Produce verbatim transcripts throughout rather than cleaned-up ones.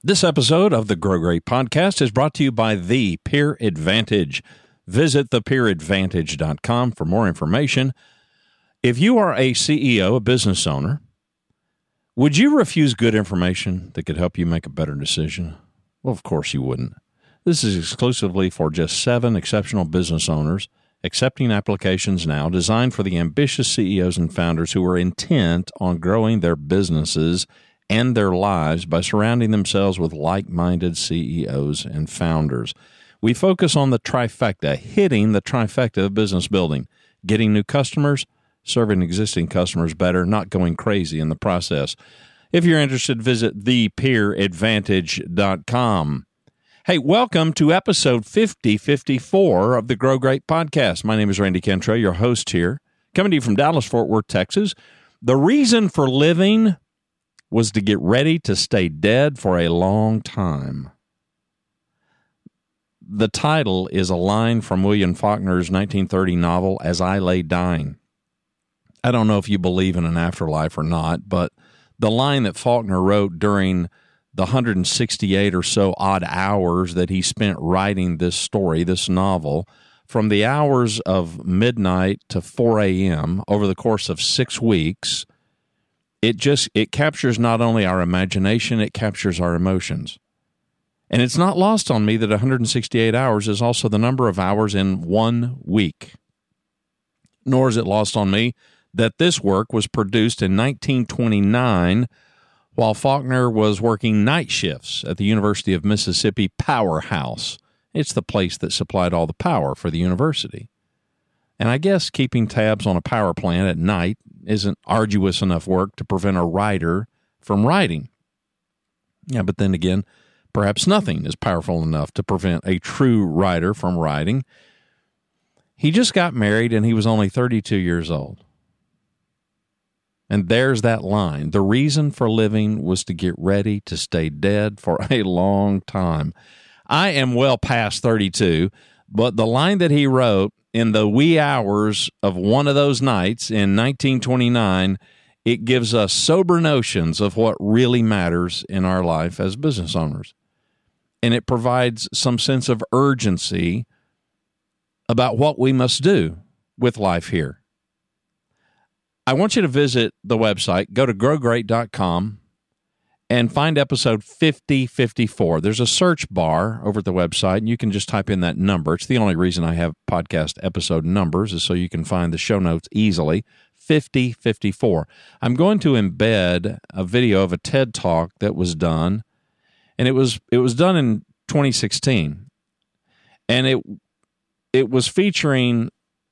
This episode of the Grow Great podcast is brought to you by The Peer Advantage. Visit the peer advantage dot com for more information. If you are a C E O, a business owner, would you refuse good information that could help you make a better decision? Well, of course you wouldn't. This is exclusively for just seven exceptional business owners accepting applications now, designed for the ambitious C E Os and founders who are intent on growing their businesses and their lives by surrounding themselves with like-minded C E Os and founders. We focus on the trifecta, hitting the trifecta of business building, getting new customers, serving existing customers better, not going crazy in the process. If you're interested, visit the peer advantage dot com. Hey, welcome to episode fifty fifty-four of the Grow Great podcast. My name is Randy Cantrell, your host here, coming to you from Dallas-Fort Worth, Texas. The reason for living was to get ready to stay dead for a long time. The title is a line from William Faulkner's nineteen thirty novel, As I Lay Dying. I don't know if you believe in an afterlife or not, but the line that Faulkner wrote during the one hundred sixty-eight or so odd hours that he spent writing this story, this novel, from the hours of midnight to four a.m. over the course of six weeks, It just, it captures not only our imagination, it captures our emotions. And it's not lost on me that one hundred sixty-eight hours is also the number of hours in one week. Nor is it lost on me that this work was produced in nineteen twenty-nine while Faulkner was working night shifts at the University of Mississippi Powerhouse. It's the place that supplied all the power for the university. And I guess keeping tabs on a power plant at night isn't arduous enough work to prevent a writer from writing. Yeah, but then again, perhaps nothing is powerful enough to prevent a true writer from writing. He just got married and he was only thirty-two years old. And there's that line. The reason for living was to get ready to stay dead for a long time. I am well past thirty-two, but the line that he wrote in the wee hours of one of those nights in nineteen twenty-nine, it gives us sober notions of what really matters in our life as business owners. And it provides some sense of urgency about what we must do with life here. I want you to visit the website, go to grow great dot com, and find episode fifty fifty-four. There's a search bar over at the website, and you can just type in that number. It's the only reason I have podcast episode numbers is so you can find the show notes easily. fifty fifty-four. I'm going to embed a video of a TED Talk that was done, and it was it was done in twenty sixteen, and it it was featuring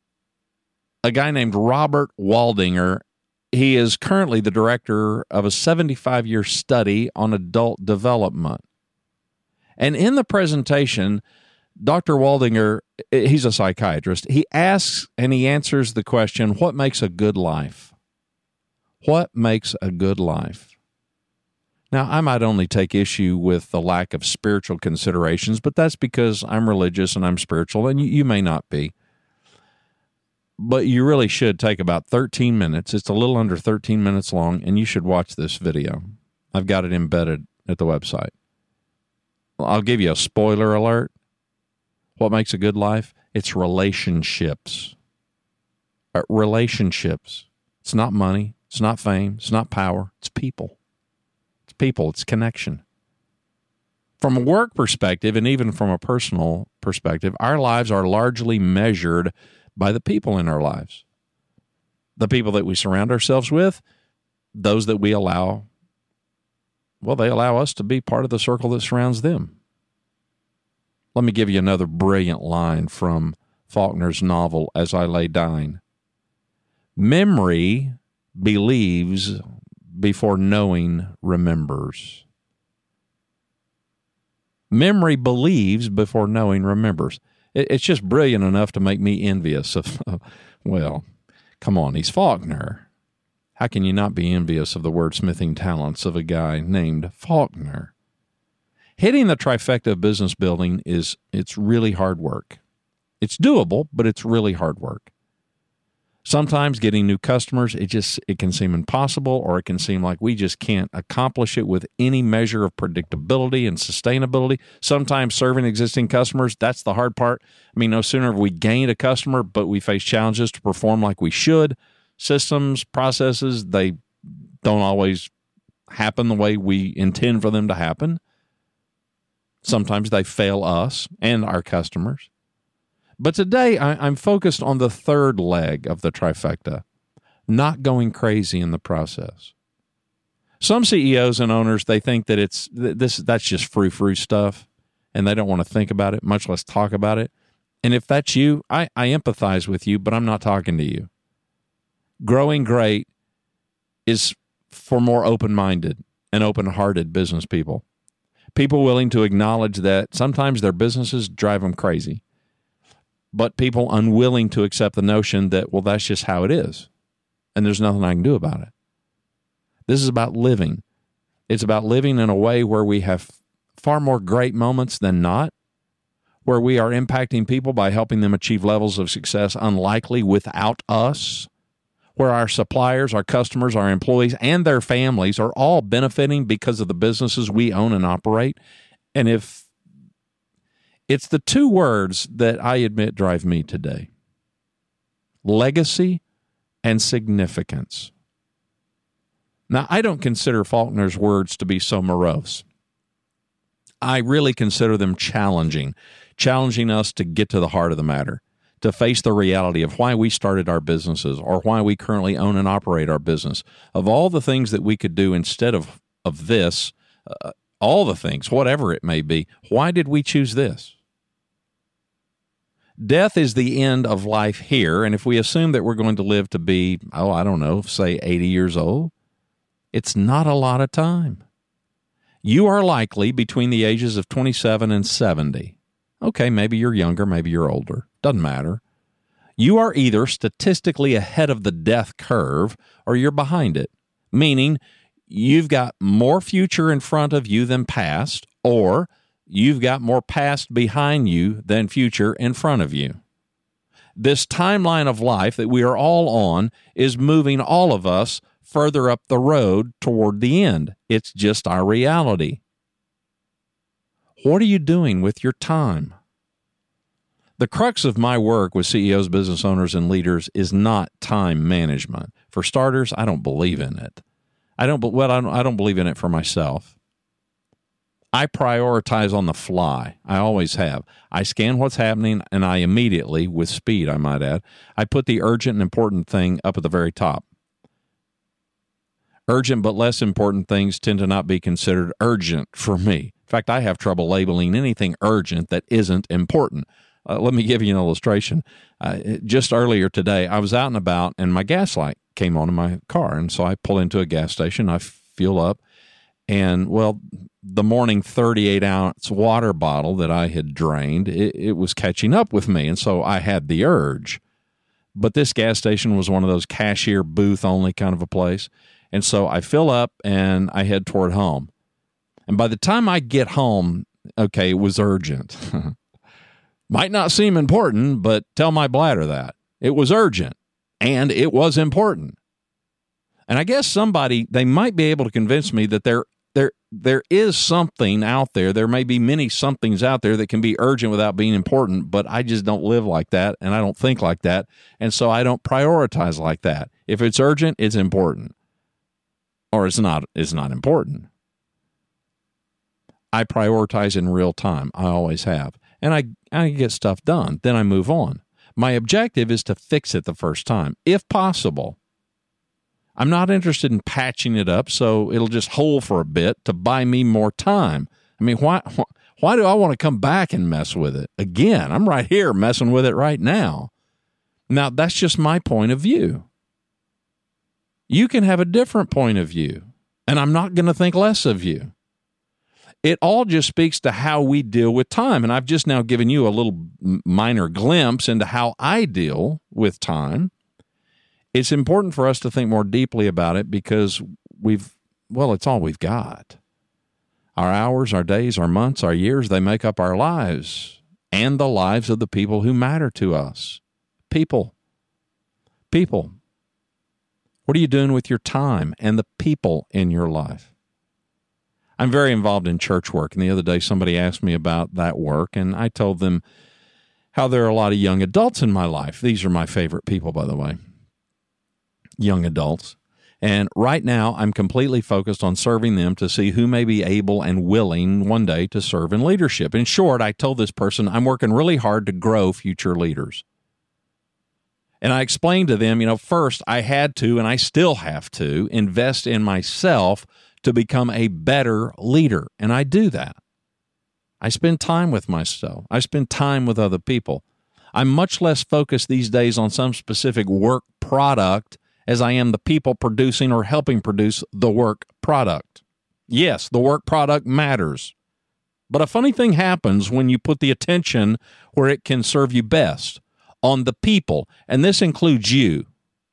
a guy named Robert Waldinger. He is currently the director of a seventy-five year study on adult development. And in the presentation, Doctor Waldinger, he's a psychiatrist, he asks and he answers the question, what makes a good life? What makes a good life? Now, I might only take issue with the lack of spiritual considerations, but that's because I'm religious and I'm spiritual, and you, you may not be. But you really should take about thirteen minutes. It's a little under thirteen minutes long, and you should watch this video. I've got it embedded at the website. I'll give you a spoiler alert. What makes a good life? It's relationships. Uh, relationships. It's not money. It's not fame. It's not power. It's people. It's people. It's connection. From a work perspective, and even from a personal perspective, our lives are largely measured by the people in our lives. The people that we surround ourselves with, those that we allow, well, they allow us to be part of the circle that surrounds them. Let me give you another brilliant line from Faulkner's novel, As I Lay Dying. Memory believes before knowing remembers. Memory believes before knowing remembers. It's just brilliant enough to make me envious of, well, come on, he's Faulkner. How can you not be envious of the wordsmithing talents of a guy named Faulkner? Hitting the trifecta of business building is, it's really hard work. It's doable, but it's really hard work. Sometimes getting new customers, it just it can seem impossible, or it can seem like we just can't accomplish it with any measure of predictability and sustainability. Sometimes serving existing customers, that's the hard part. I mean, no sooner have we gained a customer, but we face challenges to perform like we should. Systems, processes, they don't always happen the way we intend for them to happen. Sometimes they fail us and our customers. But today, I, I'm focused on the third leg of the trifecta, not going crazy in the process. Some C E Os and owners, they think that it's this that's just frou-frou stuff, and they don't want to think about it, much less talk about it. And if that's you, I, I empathize with you, but I'm not talking to you. Growing great is for more open-minded and open-hearted business people. People willing to acknowledge that sometimes their businesses drive them crazy, but people unwilling to accept the notion that, well, that's just how it is, and there's nothing I can do about it. This is about living. It's about living in a way where we have far more great moments than not, where we are impacting people by helping them achieve levels of success unlikely without us, where our suppliers, our customers, our employees, and their families are all benefiting because of the businesses we own and operate. And if it's the two words that I admit drive me today: legacy and significance. Now, I don't consider Faulkner's words to be so morose. I really consider them challenging, challenging us to get to the heart of the matter, to face the reality of why we started our businesses or why we currently own and operate our business. Of all the things that we could do instead of, of this, uh, all the things, whatever it may be, why did we choose this? Death is the end of life here, and if we assume that we're going to live to be, oh, I don't know, say eighty years old, it's not a lot of time. You are likely between the ages of twenty-seven and seventy. Okay, maybe you're younger, maybe you're older. Doesn't matter. You are either statistically ahead of the death curve or you're behind it, meaning you've got more future in front of you than past, or you've got more past behind you than future in front of you. This timeline of life that we are all on is moving all of us further up the road toward the end. It's just our reality. What are you doing with your time? The crux of my work with C E Os, business owners, and leaders is not time management. For starters, I don't believe in it. I don't, well, I don't, I don't believe in it for myself. I prioritize on the fly. I always have. I scan what's happening, and I immediately, with speed, I might add, I put the urgent and important thing up at the very top. Urgent but less important things tend to not be considered urgent for me. In fact, I have trouble labeling anything urgent that isn't important. Uh, let me give you an illustration. Uh, just earlier today, I was out and about, and my gas light came on in my car, and so I pull into a gas station. I fuel up, and, well, the morning thirty-eight ounce water bottle that I had drained, it, it was catching up with me, and so I had the urge. But this gas station was one of those cashier booth only kind of a place, and so I fill up and I head toward home. And by the time I get home, okay, it was urgent. Might not seem important, but tell my bladder that. It was urgent, and it was important. And I guess somebody, they might be able to convince me that there There, there is something out there. There may be many somethings out there that can be urgent without being important, but I just don't live like that, and I don't think like that, and so I don't prioritize like that. If it's urgent, it's important, or it's not. It's not important. I prioritize in real time. I always have, and I I get stuff done. Then I move on. My objective is to fix it the first time, if possible. I'm not interested in patching it up so it'll just hold for a bit to buy me more time. I mean, why why do I want to come back and mess with it again? I'm right here messing with it right now. Now, that's just my point of view. You can have a different point of view, and I'm not going to think less of you. It all just speaks to how we deal with time, and I've just now given you a little minor glimpse into how I deal with time. It's important for us to think more deeply about it because we've, well, it's all we've got. Our hours, our days, our months, our years, they make up our lives and the lives of the people who matter to us. People. People. What are you doing with your time and the people in your life? I'm very involved in church work, and the other day somebody asked me about that work, and I told them how there are a lot of young adults in my life. These are my favorite people, by the way, young adults. And right now, I'm completely focused on serving them to see who may be able and willing one day to serve in leadership. In short, I told this person, I'm working really hard to grow future leaders. And I explained to them, you know, first I had to, and I still have to, invest in myself to become a better leader. And I do that. I spend time with myself. I spend time with other people. I'm much less focused these days on some specific work product as I am the people producing or helping produce the work product. Yes, the work product matters. But a funny thing happens when you put the attention where it can serve you best, on the people, and this includes you.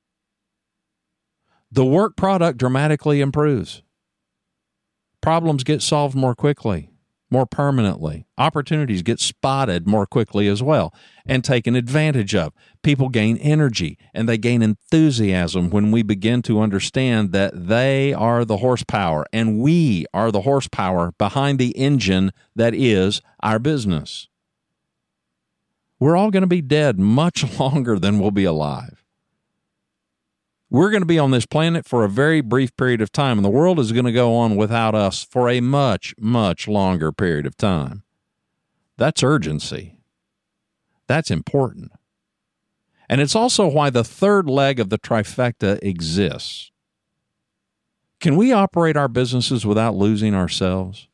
The work product dramatically improves. Problems get solved more quickly, more permanently. Opportunities get spotted more quickly as well and taken advantage of. People gain energy and they gain enthusiasm when we begin to understand that they are the horsepower and we are the horsepower behind the engine that is our business. We're all going to be dead much longer than we'll be alive. We're going to be on this planet for a very brief period of time, and the world is going to go on without us for a much, much longer period of time. That's urgency. That's important. And it's also why the third leg of the trifecta exists. Can we operate our businesses without losing ourselves?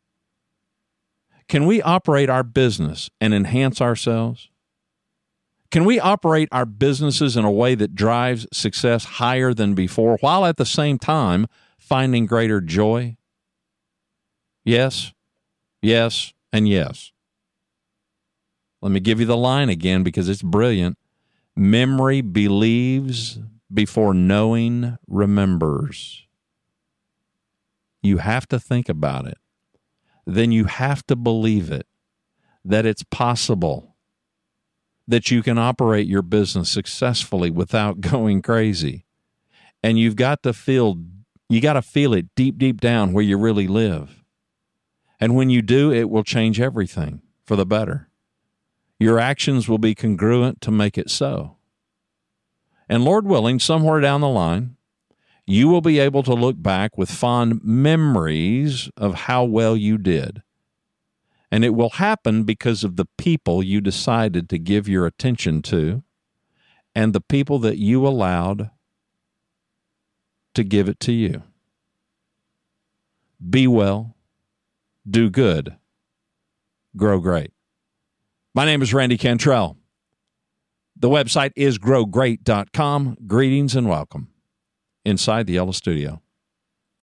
Can we operate our business and enhance ourselves? Can we operate our businesses in a way that drives success higher than before, while at the same time finding greater joy? Yes, yes, and yes. Let me give you the line again because it's brilliant. Memory believes before knowing remembers. You have to think about it. Then you have to believe it, that it's possible, that you can operate your business successfully without going crazy. And you've got to feel, you got to feel it deep, deep down where you really live. And when you do, it will change everything for the better. Your actions will be congruent to make it so. And Lord willing, somewhere down the line, you will be able to look back with fond memories of how well you did. And it will happen because of the people you decided to give your attention to and the people that you allowed to give it to you. Be well, do good, grow great. My name is Randy Cantrell. The website is grow great dot com. Greetings and welcome inside the Yellow Studio.